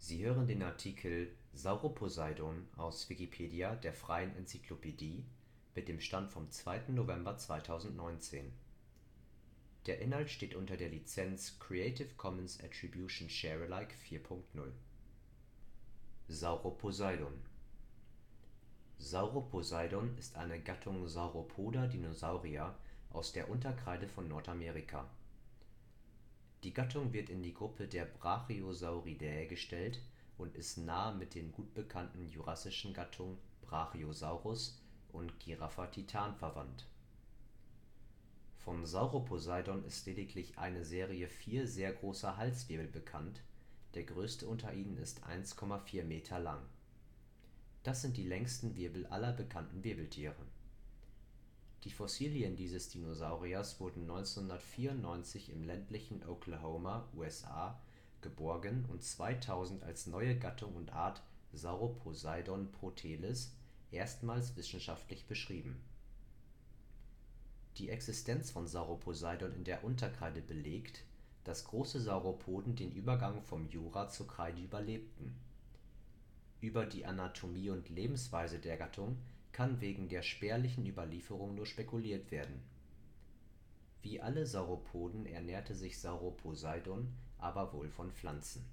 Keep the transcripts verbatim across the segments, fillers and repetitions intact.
Sie hören den Artikel Sauroposeidon, aus Wikipedia, der freien Enzyklopädie. Mit dem Stand vom Der Inhalt steht unter der Lizenz Creative Commons Attribution Share Alike vier Punkt null. Sauroposeidon Sauroposeidon ist eine Gattung Sauropoder Dinosaurier aus der Unterkreide von Nordamerika. Die Gattung wird in die Gruppe der Brachiosauridae gestellt und ist nahe mit den gut bekannten jurassischen Gattungen Brachiosaurus und Giraffa titan verwandt. Vom Sauroposeidon ist lediglich eine Serie vier sehr großer Halswirbel bekannt, der größte unter ihnen ist eins Komma vier Meter lang. Das sind die längsten Wirbel aller bekannten Wirbeltiere. Die Fossilien dieses Dinosauriers wurden neunzehnhundertvierundneunzig im ländlichen Oklahoma, U S A, geborgen und zweitausend als neue Gattung und Art Sauroposeidon proteles erstmals wissenschaftlich beschrieben. Die Existenz von Sauroposeidon in der Unterkreide belegt, dass große Sauropoden den Übergang vom Jura zur Kreide überlebten. Über die Anatomie und Lebensweise der Gattung kann wegen der spärlichen Überlieferung nur spekuliert werden. Wie alle Sauropoden ernährte sich Sauroposeidon aber wohl von Pflanzen.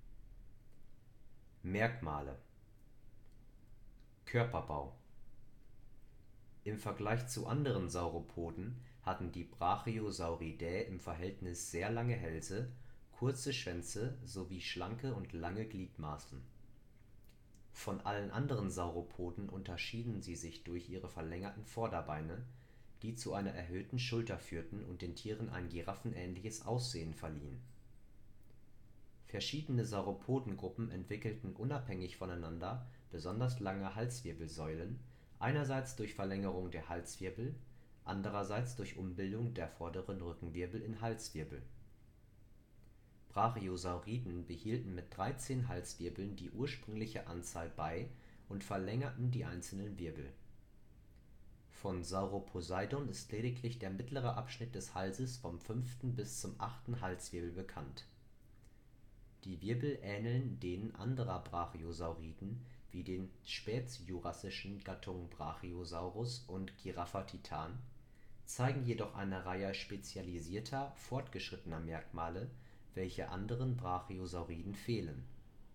Merkmale: Körperbau: Im Vergleich zu anderen Sauropoden hatten die Brachiosauridae im Verhältnis sehr lange Hälse, kurze Schwänze sowie schlanke und lange Gliedmaßen. Von allen anderen Sauropoden unterschieden sie sich durch ihre verlängerten Vorderbeine, die zu einer erhöhten Schulter führten und den Tieren ein giraffenähnliches Aussehen verliehen. Verschiedene Sauropodengruppen entwickelten unabhängig voneinander besonders lange Halswirbelsäulen, einerseits durch Verlängerung der Halswirbel, andererseits durch Umbildung der vorderen Rückenwirbel in Halswirbel. Brachiosauriden behielten mit dreizehn Halswirbeln die ursprüngliche Anzahl bei und verlängerten die einzelnen Wirbel. Von Sauroposeidon ist lediglich der mittlere Abschnitt des Halses vom fünften bis zum achten Halswirbel bekannt. Die Wirbel ähneln denen anderer Brachiosauriden wie den spätjurassischen Gattungen Brachiosaurus und Giraffa titan, zeigen jedoch eine Reihe spezialisierter, fortgeschrittener Merkmale, welche anderen Brachiosauriden fehlen.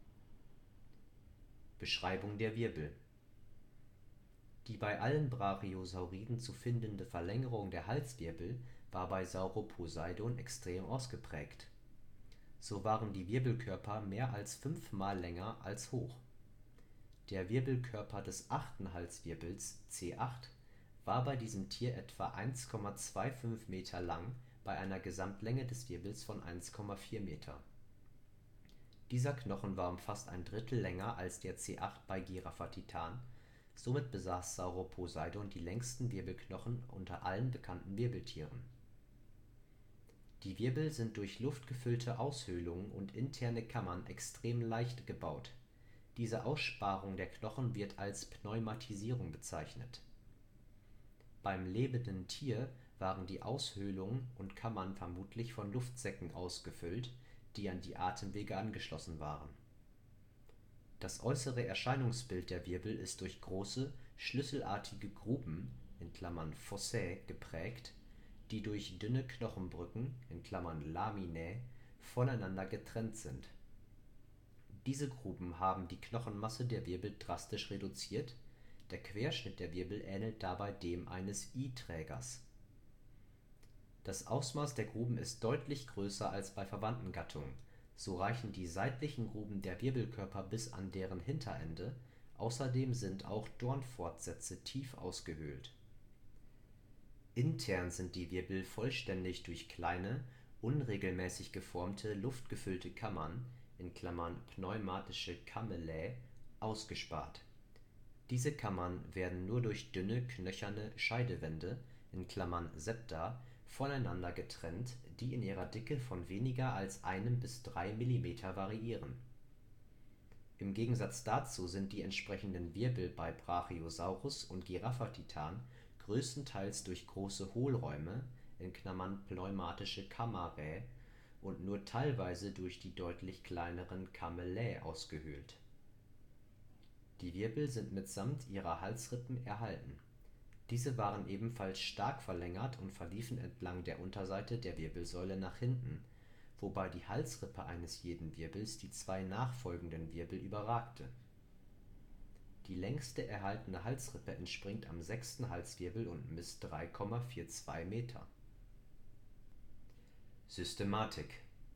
Beschreibung der Wirbel: Die bei allen Brachiosauriden zu findende Verlängerung der Halswirbel war bei Sauroposeidon extrem ausgeprägt. So waren die Wirbelkörper mehr als fünfmal länger als hoch. Der Wirbelkörper des achten Halswirbels C acht war bei diesem Tier etwa eins Komma fünfundzwanzig Meter lang bei einer Gesamtlänge des Wirbels von eins Komma vier Meter. Dieser Knochen war um fast ein Drittel länger als der C acht bei Giraffa titan, somit besaß Sauroposeidon die längsten Wirbelknochen unter allen bekannten Wirbeltieren. Die Wirbel sind durch luftgefüllte Aushöhlungen und interne Kammern extrem leicht gebaut. Diese Aussparung der Knochen wird als Pneumatisierung bezeichnet. Beim lebenden Tier waren die Aushöhlungen und Kammern vermutlich von Luftsäcken ausgefüllt, die an die Atemwege angeschlossen waren. Das äußere Erscheinungsbild der Wirbel ist durch große, schlüsselartige Gruben (Fossae) geprägt, die durch dünne Knochenbrücken (Laminae) voneinander getrennt sind. Diese Gruben haben die Knochenmasse der Wirbel drastisch reduziert, der Querschnitt der Wirbel ähnelt dabei dem eines I-Trägers. Das Ausmaß der Gruben ist deutlich größer als bei verwandten Gattungen, so reichen die seitlichen Gruben der Wirbelkörper bis an deren Hinterende, außerdem sind auch Dornfortsätze tief ausgehöhlt. Intern sind die Wirbel vollständig durch kleine, unregelmäßig geformte, luftgefüllte Kammern (pneumatische Camellae) ausgespart. Diese Kammern werden nur durch dünne, knöcherne Scheidewände (Septa) voneinander getrennt, die in ihrer Dicke von weniger als einem bis drei Millimeter variieren. Im Gegensatz dazu sind die entsprechenden Wirbel bei Brachiosaurus und Giraffa titan größtenteils durch große Hohlräume (pneumatische Camarae) und nur teilweise durch die deutlich kleineren Cameläe ausgehöhlt. Die Wirbel sind mitsamt ihrer Halsrippen erhalten. Diese waren ebenfalls stark verlängert und verliefen entlang der Unterseite der Wirbelsäule nach hinten, wobei die Halsrippe eines jeden Wirbels die zwei nachfolgenden Wirbel überragte. Die längste erhaltene Halsrippe entspringt am sechsten Halswirbel und misst drei Komma zweiundvierzig Meter. Systematik: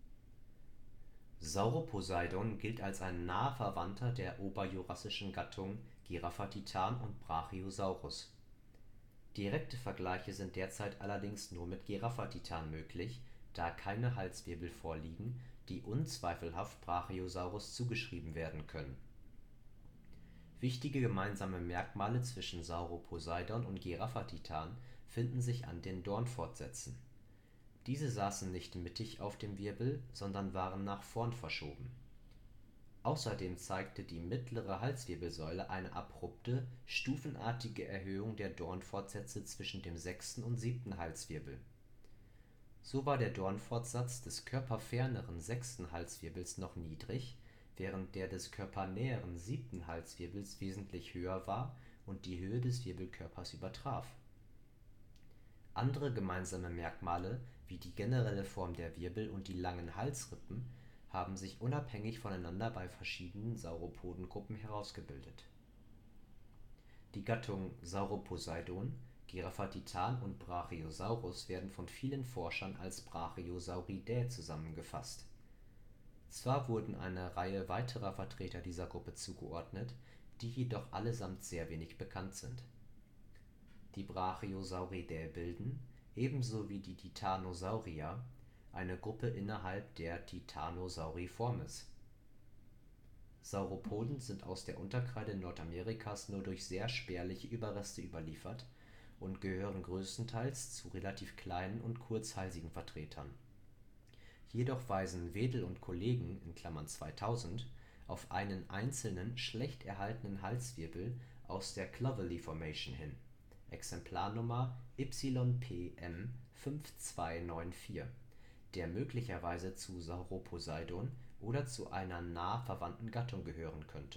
Sauroposeidon gilt als ein naher Verwandter der oberjurassischen Gattungen Giraffatitan und Brachiosaurus. Direkte Vergleiche sind derzeit allerdings nur mit Giraffatitan möglich, da keine Halswirbel vorliegen, die unzweifelhaft Brachiosaurus zugeschrieben werden können. Wichtige gemeinsame Merkmale zwischen Sauroposeidon und Giraffatitan finden sich an den Dornfortsätzen. Diese saßen nicht mittig auf dem Wirbel, sondern waren nach vorn verschoben. Außerdem zeigte die mittlere Halswirbelsäule eine abrupte, stufenartige Erhöhung der Dornfortsätze zwischen dem sechsten und siebten Halswirbel. So war der Dornfortsatz des körperferneren sechsten Halswirbels noch niedrig, während der des körpernäheren siebten Halswirbels wesentlich höher war und die Höhe des Wirbelkörpers übertraf. Andere gemeinsame Merkmale, wie die generelle Form der Wirbel und die langen Halsrippen, haben sich unabhängig voneinander bei verschiedenen Sauropodengruppen herausgebildet. Die Gattungen Sauroposeidon, Giraffatitan und Brachiosaurus werden von vielen Forschern als Brachiosauridae zusammengefasst. Zwar wurden eine Reihe weiterer Vertreter dieser Gruppe zugeordnet, die jedoch allesamt sehr wenig bekannt sind. Die Brachiosauridae bilden, ebenso wie die Titanosauria, eine Gruppe innerhalb der Titanosauriformes. Sauropoden sind aus der Unterkreide Nordamerikas nur durch sehr spärliche Überreste überliefert und gehören größtenteils zu relativ kleinen und kurzhalsigen Vertretern. Jedoch weisen Wedel und Kollegen (zweitausend) auf einen einzelnen, schlecht erhaltenen Halswirbel aus der Clovelly Formation hin, Exemplarnummer Y P M fünf zwei neun vier, der möglicherweise zu Sauroposeidon oder zu einer nah verwandten Gattung gehören könnte.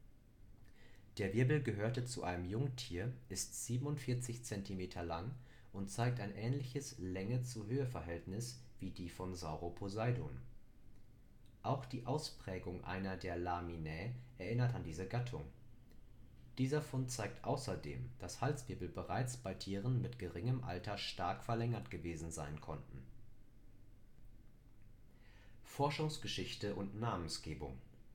Der Wirbel gehörte zu einem Jungtier, ist siebenundvierzig Zentimeter lang und zeigt ein ähnliches Länge-zu-Höhe-Verhältnis wie die von Sauroposeidon. Auch die Ausprägung einer der Laminae erinnert an diese Gattung. Dieser Fund zeigt außerdem, dass Halswirbel bereits bei Tieren mit geringem Alter stark verlängert gewesen sein konnten. Forschungsgeschichte und Namensgebung: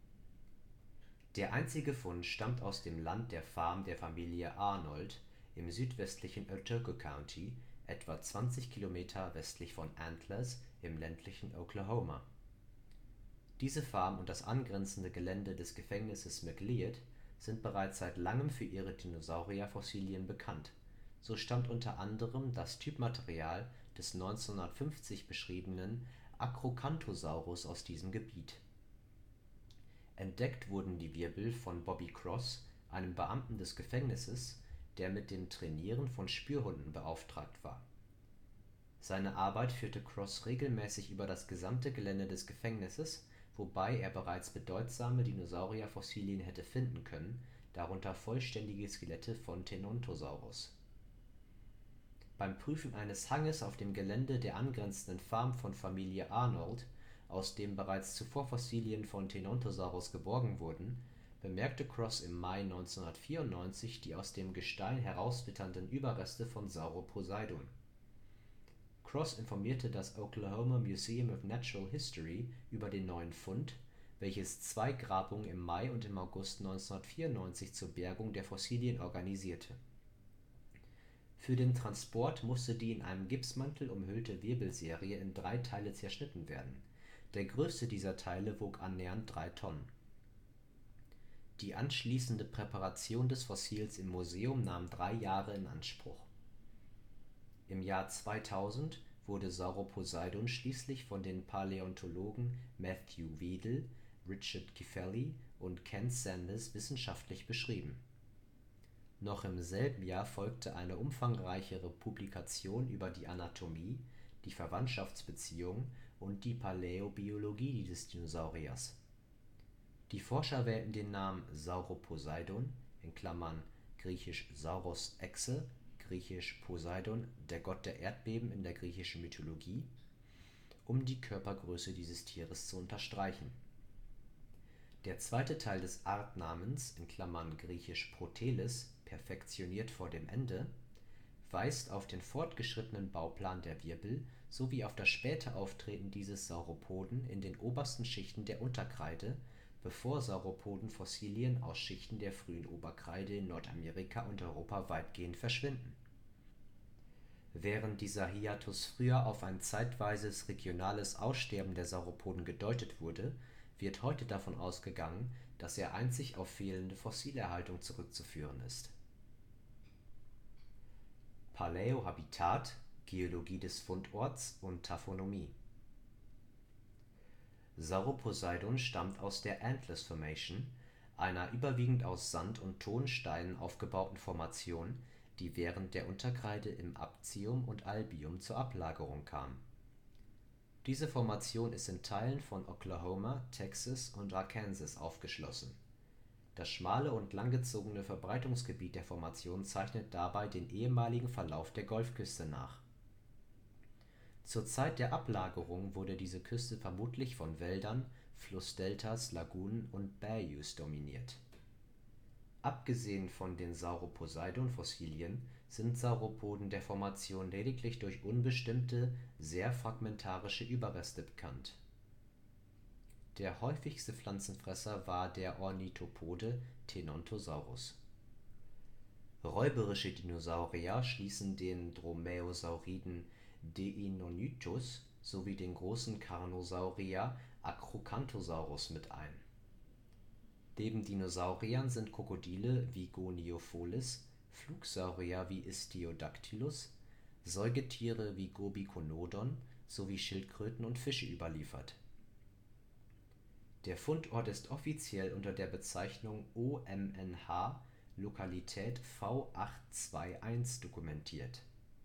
Der einzige Fund stammt aus dem Land der Farm der Familie Arnold im südwestlichen Otauke County, etwa zwanzig Kilometer westlich von Antlers im ländlichen Oklahoma. Diese Farm und das angrenzende Gelände des Gefängnisses McLeod sind bereits seit langem für ihre Dinosaurierfossilien bekannt, so stammt unter anderem das Typmaterial des neunzehnhundertfünfzig beschriebenen Acrocanthosaurus aus diesem Gebiet. Entdeckt wurden die Wirbel von Bobby Cross, einem Beamten des Gefängnisses, der mit dem Trainieren von Spürhunden beauftragt war. Seine Arbeit führte Cross regelmäßig über das gesamte Gelände des Gefängnisses, wobei er bereits bedeutsame Dinosaurierfossilien hätte finden können, darunter vollständige Skelette von Tenontosaurus. Beim Prüfen eines Hanges auf dem Gelände der angrenzenden Farm von Familie Arnold, aus dem bereits zuvor Fossilien von Tenontosaurus geborgen wurden, bemerkte Cross im Mai neunzehnhundertvierundneunzig die aus dem Gestein herauswitternden Überreste von Sauroposeidon. Cross informierte das Oklahoma Museum of Natural History über den neuen Fund, welches zwei Grabungen im Mai und im August neunzehnhundertvierundneunzig zur Bergung der Fossilien organisierte. Für den Transport musste die in einem Gipsmantel umhüllte Wirbelserie in drei Teile zerschnitten werden. Der größte dieser Teile wog annähernd drei Tonnen. Die anschließende Präparation des Fossils im Museum nahm drei Jahre in Anspruch. Im Jahr zweitausend wurde Sauroposeidon schließlich von den Paläontologen Matthew Wedel, Richard Cifelli und Ken Sanders wissenschaftlich beschrieben. Noch im selben Jahr folgte eine umfangreichere Publikation über die Anatomie, die Verwandtschaftsbeziehungen und die Paläobiologie dieses Dinosauriers. Die Forscher wählten den Namen Sauroposeidon (griechisch Sauros Echse, griechisch Poseidon, der Gott der Erdbeben in der griechischen Mythologie), um die Körpergröße dieses Tieres zu unterstreichen. Der zweite Teil des Artnamens (griechisch Proteles, perfektioniert vor dem Ende) weist auf den fortgeschrittenen Bauplan der Wirbel sowie auf das späte Auftreten dieses Sauropoden in den obersten Schichten der Unterkreide, bevor Sauropoden-Fossilien aus Schichten der frühen Oberkreide in Nordamerika und Europa weitgehend verschwinden. Während dieser Hiatus früher auf ein zeitweises regionales Aussterben der Sauropoden gedeutet wurde, wird heute davon ausgegangen, dass er einzig auf fehlende Fossilerhaltung zurückzuführen ist. Paläohabitat, Geologie des Fundorts und Taphonomie. Sauroposeidon stammt aus der Antlers Formation, einer überwiegend aus Sand und Tonsteinen aufgebauten Formation, die während der Unterkreide im Aptium und Albium zur Ablagerung kam. Diese Formation ist in Teilen von Oklahoma, Texas und Arkansas aufgeschlossen. Das schmale und langgezogene Verbreitungsgebiet der Formation zeichnet dabei den ehemaligen Verlauf der Golfküste nach. Zur Zeit der Ablagerung wurde diese Küste vermutlich von Wäldern, Flussdeltas, Lagunen und Bayous dominiert. Abgesehen von den Sauroposeidon-Fossilien sind Sauropoden der Formation lediglich durch unbestimmte, sehr fragmentarische Überreste bekannt. Der häufigste Pflanzenfresser war der Ornithopode Tenontosaurus. Räuberische Dinosaurier schließen den Dromaeosauriden Deinonychus sowie den großen Carnosaurier Acrocanthosaurus mit ein. Neben Dinosauriern sind Krokodile wie Goniopholis, Flugsaurier wie Istiodactylus, Säugetiere wie Gobiconodon sowie Schildkröten und Fische überliefert. Der Fundort ist offiziell unter der Bezeichnung O M N H Lokalität V acht zwei eins dokumentiert.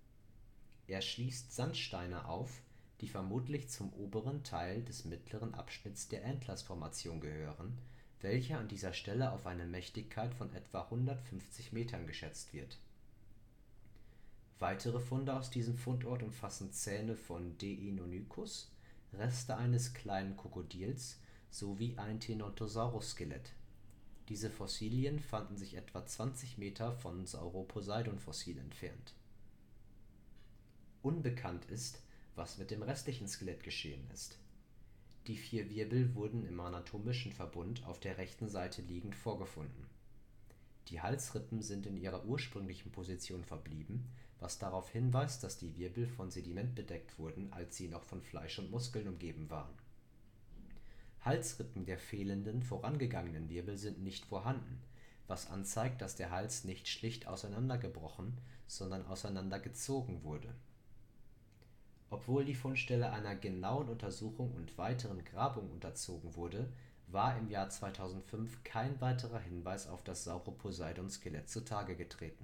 Er schließt Sandsteine auf, die vermutlich zum oberen Teil des mittleren Abschnitts der Antlers-Formation gehören, welche an dieser Stelle auf eine Mächtigkeit von etwa hundertfünfzig Metern geschätzt wird. Weitere Funde aus diesem Fundort umfassen Zähne von Deinonychus, Reste eines kleinen Krokodils sowie ein Tenontosaurus-Skelett. Diese Fossilien fanden sich etwa zwanzig Meter von Sauroposeidon-Fossil entfernt. Unbekannt ist, was mit dem restlichen Skelett geschehen ist. Die vier Wirbel wurden im anatomischen Verbund auf der rechten Seite liegend vorgefunden. Die Halsrippen sind in ihrer ursprünglichen Position verblieben, was darauf hinweist, dass die Wirbel von Sediment bedeckt wurden, als sie noch von Fleisch und Muskeln umgeben waren. Halsrippen der fehlenden, vorangegangenen Wirbel sind nicht vorhanden, was anzeigt, dass der Hals nicht schlicht auseinandergebrochen, sondern auseinandergezogen wurde. Obwohl die Fundstelle einer genauen Untersuchung und weiteren Grabungen unterzogen wurde, war im Jahr zweitausendfünf kein weiterer Hinweis auf das Sauroposeidon-Skelett zutage getreten.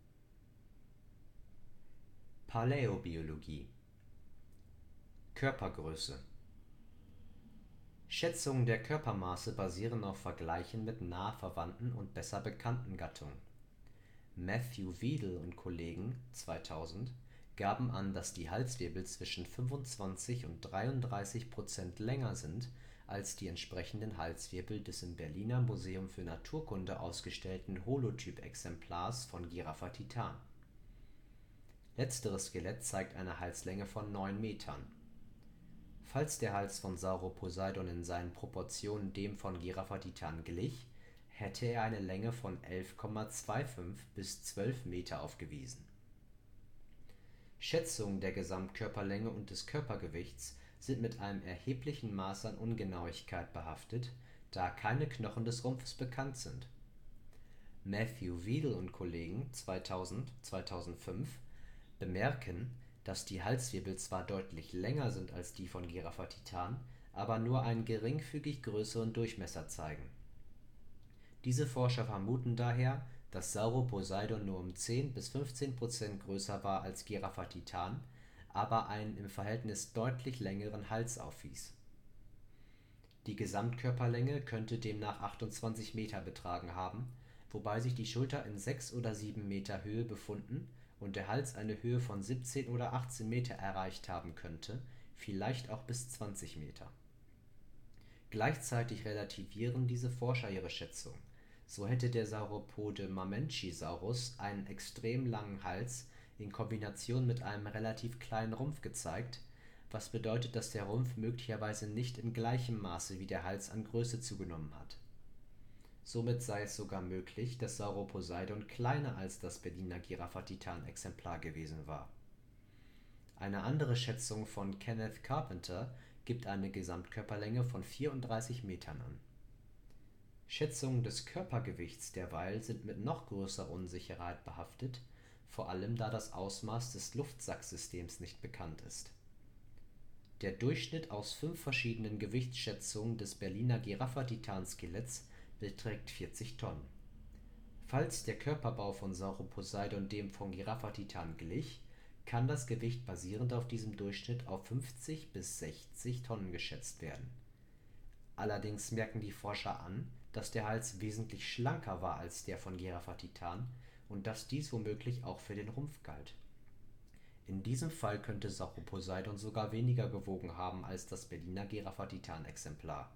Paläobiologie. Körpergröße. Schätzungen der Körpermaße basieren auf Vergleichen mit nah verwandten und besser bekannten Gattungen. Matthew Wedel und Kollegen zweitausend gaben an, dass die Halswirbel zwischen fünfundzwanzig und dreiunddreißig Prozent länger sind als die entsprechenden Halswirbel des im Berliner Museum für Naturkunde ausgestellten Holotyp-Exemplars von Giraffa titan. Letzteres Skelett zeigt eine Halslänge von neun Metern. Falls der Hals von Sauroposeidon in seinen Proportionen dem von Giraffa titan glich, hätte er eine Länge von elf Komma fünfundzwanzig bis zwölf Meter aufgewiesen. Schätzungen der Gesamtkörperlänge und des Körpergewichts sind mit einem erheblichen Maß an Ungenauigkeit behaftet, da keine Knochen des Rumpfes bekannt sind. Matthew Wedel und Kollegen zweitausend – zweitausendfünf bemerken, dass die Halswirbel zwar deutlich länger sind als die von Giraffa titan, aber nur einen geringfügig größeren Durchmesser zeigen. Diese Forscher vermuten daher, dass Sauroposeidon nur um zehn bis fünfzehn Prozent größer war als Giraffa titan, aber einen im Verhältnis deutlich längeren Hals aufwies. Die Gesamtkörperlänge könnte demnach achtundzwanzig Meter betragen haben, wobei sich die Schulter in sechs oder sieben Meter Höhe befunden und der Hals eine Höhe von siebzehn oder achtzehn Meter erreicht haben könnte, vielleicht auch bis zwanzig Meter. Gleichzeitig relativieren diese Forscher ihre Schätzung. So hätte der Sauropode Mamenchisaurus einen extrem langen Hals in Kombination mit einem relativ kleinen Rumpf gezeigt, was bedeutet, dass der Rumpf möglicherweise nicht in gleichem Maße wie der Hals an Größe zugenommen hat. Somit sei es sogar möglich, dass Sauroposeidon kleiner als das Berliner Giraffatitan-Exemplar gewesen war. Eine andere Schätzung von Kenneth Carpenter gibt eine Gesamtkörperlänge von vierunddreißig Metern an. Schätzungen des Körpergewichts derweil sind mit noch größerer Unsicherheit behaftet, vor allem da das Ausmaß des Luftsacksystems nicht bekannt ist. Der Durchschnitt aus fünf verschiedenen Gewichtsschätzungen des Berliner Giraffatitan-Skeletts beträgt vierzig Tonnen. Falls der Körperbau von Sauroposeidon dem von Giraffatitan glich, kann das Gewicht basierend auf diesem Durchschnitt auf fünfzig bis sechzig Tonnen geschätzt werden. Allerdings merken die Forscher an, dass der Hals wesentlich schlanker war als der von Giraffatitan und dass dies womöglich auch für den Rumpf galt. In diesem Fall könnte Sauroposeidon sogar weniger gewogen haben als das Berliner Giraffatitan-Exemplar.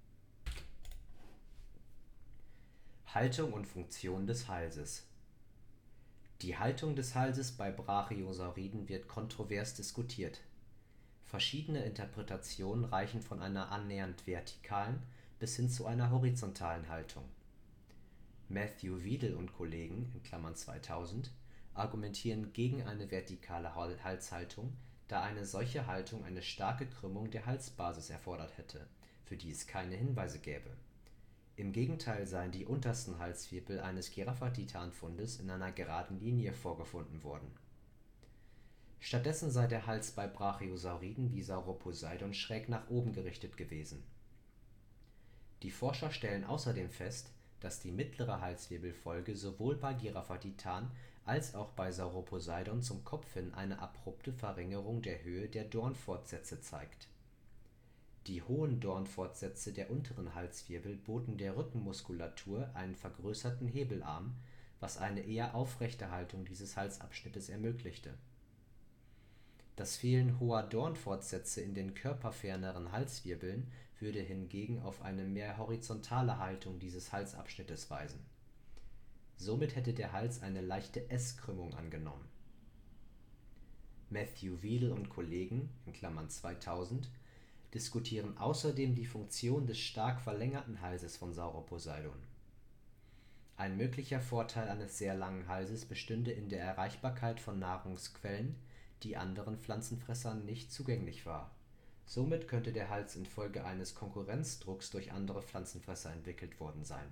Haltung und Funktion des Halses. Die Haltung des Halses bei Brachiosauriden wird kontrovers diskutiert. Verschiedene Interpretationen reichen von einer annähernd vertikalen bis hin zu einer horizontalen Haltung. Matthew Wedel und Kollegen (zweitausend) argumentieren gegen eine vertikale Halshaltung, da eine solche Haltung eine starke Krümmung der Halsbasis erfordert hätte, für die es keine Hinweise gäbe. Im Gegenteil seien die untersten Halswirbel eines Giraffatitan-Fundes in einer geraden Linie vorgefunden worden. Stattdessen sei der Hals bei Brachiosauriden wie Sauroposeidon schräg nach oben gerichtet gewesen. Die Forscher stellen außerdem fest, dass die mittlere Halswirbelfolge sowohl bei Giraffatitan als auch bei Sauroposeidon zum Kopf hin eine abrupte Verringerung der Höhe der Dornfortsätze zeigt. Die hohen Dornfortsätze der unteren Halswirbel boten der Rückenmuskulatur einen vergrößerten Hebelarm, was eine eher aufrechte Haltung dieses Halsabschnittes ermöglichte. Das Fehlen hoher Dornfortsätze in den körperferneren Halswirbeln würde hingegen auf eine mehr horizontale Haltung dieses Halsabschnittes weisen. Somit hätte der Hals eine leichte S-Krümmung angenommen. Matthew Wedel und Kollegen (zweitausend) diskutieren außerdem die Funktion des stark verlängerten Halses von Sauroposeidon. Ein möglicher Vorteil eines sehr langen Halses bestünde in der Erreichbarkeit von Nahrungsquellen, die anderen Pflanzenfressern nicht zugänglich war. Somit könnte der Hals infolge eines Konkurrenzdrucks durch andere Pflanzenfresser entwickelt worden sein.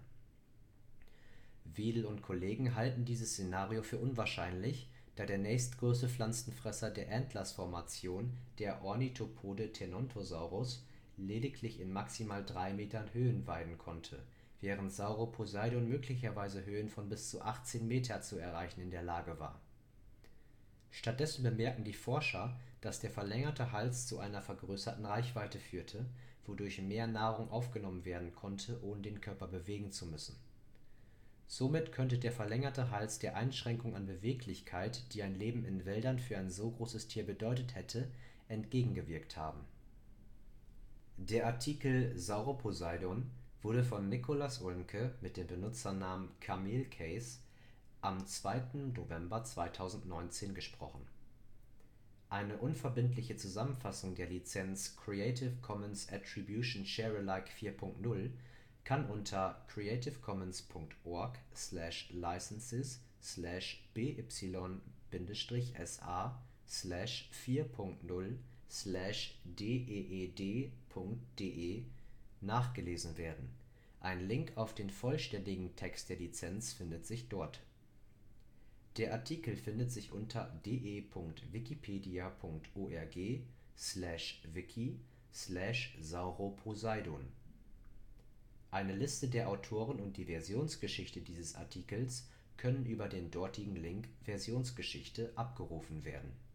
Wedel und Kollegen halten dieses Szenario für unwahrscheinlich, da der nächstgrößte Pflanzenfresser der Antlers-Formation, der Ornithopode Tenontosaurus, lediglich in maximal drei Metern Höhen weiden konnte, während Sauroposeidon möglicherweise Höhen von bis zu achtzehn Meter zu erreichen in der Lage war. Stattdessen bemerken die Forscher, dass der verlängerte Hals zu einer vergrößerten Reichweite führte, wodurch mehr Nahrung aufgenommen werden konnte, ohne den Körper bewegen zu müssen. Somit könnte der verlängerte Hals der Einschränkung an Beweglichkeit, die ein Leben in Wäldern für ein so großes Tier bedeutet hätte, entgegengewirkt haben. Der Artikel Sauroposeidon wurde von Nicolas Ulmke mit dem Benutzernamen CamelCase am zweiten November zweitausendneunzehn gesprochen. Eine unverbindliche Zusammenfassung der Lizenz Creative Commons Attribution Share Alike vier Punkt null kann unter creative commons punkt org slash licenses slash b y bindestrich s a slash vier Punkt null slash d e e d punkt d e nachgelesen werden. Ein Link auf den vollständigen Text der Lizenz findet sich dort. Der Artikel findet sich unter de punkt wikipedia punkt org slash wiki slash Sauroposeidon. Eine Liste der Autoren und die Versionsgeschichte dieses Artikels können über den dortigen Link Versionsgeschichte abgerufen werden